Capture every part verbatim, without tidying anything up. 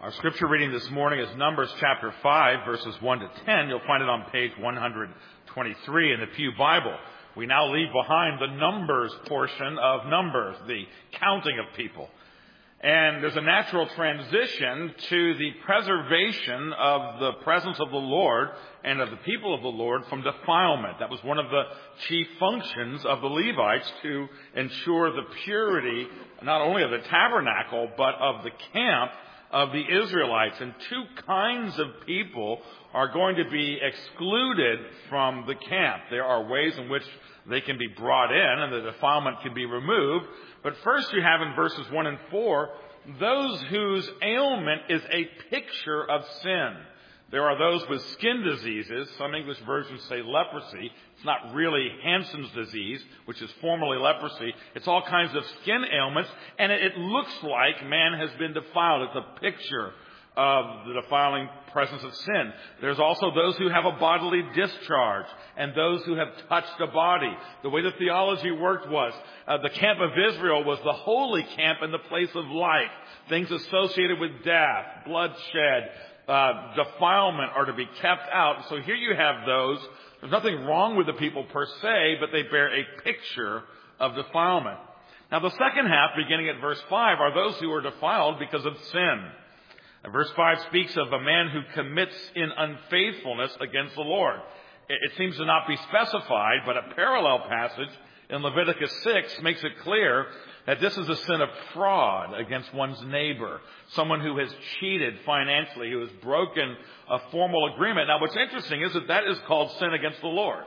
Our scripture reading this morning is Numbers chapter five, verses one to ten. You'll find it on page one twenty-three in the Pew Bible. We now leave behind the Numbers portion of Numbers, the counting of people. And there's a natural transition to the preservation of the presence of the Lord and of the people of the Lord from defilement. That was one of the chief functions of the Levites, to ensure the purity not only of the tabernacle but of the camp of the Israelites. And two kinds of people are going to be excluded from the camp. There are ways in which they can be brought in and the defilement can be removed. But first you have in verses one and four, those whose ailment is a picture of sin. There are those with skin diseases. Some English versions say leprosy. It's not really Hansen's disease, which is formerly leprosy. It's all kinds of skin ailments, and it, it looks like man has been defiled. It's a picture of the defiling presence of sin. There's also those who have a bodily discharge and those who have touched a body. The way the theology worked was uh, the camp of Israel was the holy camp in the place of life. Things associated with death, bloodshed, uh, defilement are to be kept out. So here you have those. There's nothing wrong with the people per se, but they bear a picture of defilement. Now the second half, beginning at verse five, are those who are defiled because of sin. Verse five speaks of a man who commits in unfaithfulness against the Lord. It seems to not be specified, but a parallel passage in Leviticus six makes it clear that this is a sin of fraud against one's neighbor. Someone who has cheated financially, who has broken a formal agreement. Now what's interesting is that that is called sin against the Lord.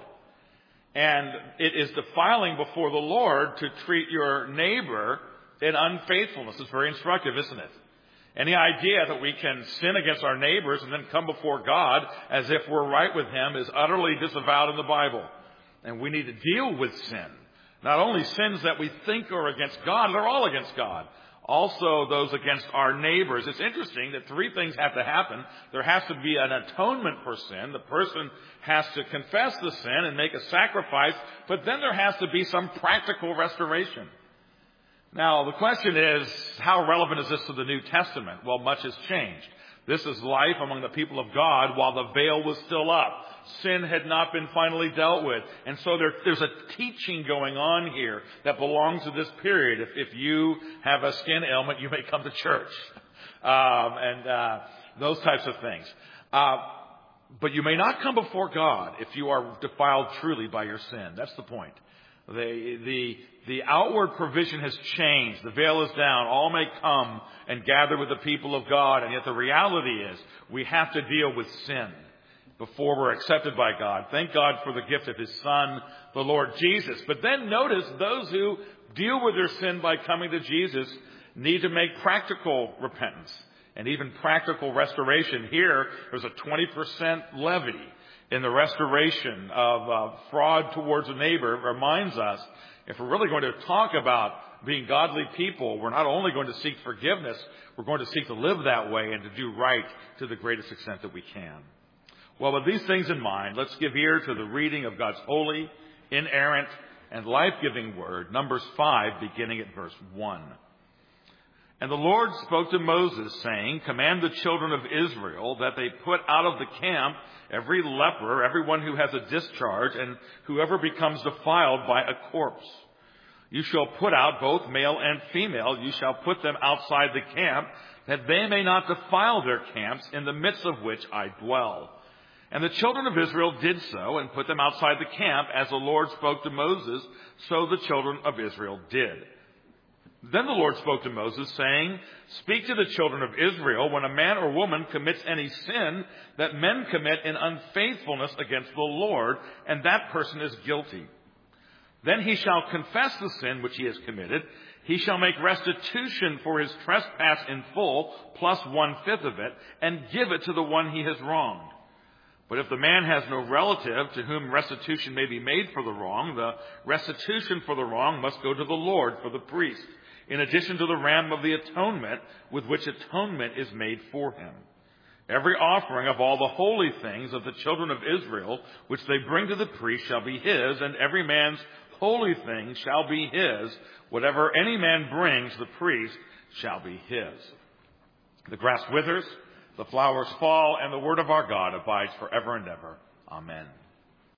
And it is defiling before the Lord to treat your neighbor in unfaithfulness. It's very instructive, isn't it? And the idea that we can sin against our neighbors and then come before God as if we're right with Him is utterly disavowed in the Bible. And we need to deal with sin. Not only sins that we think are against God, they're all against God. Also those against our neighbors. It's interesting that three things have to happen. There has to be an atonement for sin. The person has to confess the sin and make a sacrifice. But then there has to be some practical restoration. Now, the question is, how relevant is this to the New Testament? Well, much has changed. This is life among the people of God while the veil was still up. Sin had not been finally dealt with. And so there, there's a teaching going on here that belongs to this period. If, if you have a skin ailment, you may come to church. Um, and uh, those types of things. Uh, but you may not come before God if you are defiled truly by your sin. That's the point. The, the, the outward provision has changed. The veil is down. All may come and gather with the people of God. And yet the reality is we have to deal with sin before we're accepted by God. Thank God for the gift of His Son, the Lord Jesus. But then notice those who deal with their sin by coming to Jesus need to make practical repentance and even practical restoration. Here, there's a twenty percent levy in the restoration of uh, fraud towards a neighbor. It reminds us, if we're really going to talk about being godly people, we're not only going to seek forgiveness, we're going to seek to live that way and to do right to the greatest extent that we can. Well, with these things in mind, let's give ear to the reading of God's holy, inerrant, and life-giving word, Numbers five, beginning at verse one. And the Lord spoke to Moses, saying, "Command the children of Israel that they put out of the camp every leper, everyone who has a discharge, and whoever becomes defiled by a corpse. You shall put out both male and female. You shall put them outside the camp, that they may not defile their camps, in the midst of which I dwell." And the children of Israel did so, and put them outside the camp, as the Lord spoke to Moses, so the children of Israel did. Then the Lord spoke to Moses, saying, "Speak to the children of Israel, when a man or woman commits any sin that men commit in unfaithfulness against the Lord, and that person is guilty. Then he shall confess the sin which he has committed. He shall make restitution for his trespass in full, plus one-fifth of it, and give it to the one he has wronged. But if the man has no relative to whom restitution may be made for the wrong, the restitution for the wrong must go to the Lord for the priest, in addition to the ram of the atonement, with which atonement is made for him. Every offering of all the holy things of the children of Israel, which they bring to the priest, shall be his, and every man's holy thing shall be his. Whatever any man brings, the priest shall be his." The grass withers, the flowers fall, and the word of our God abides forever and ever. Amen.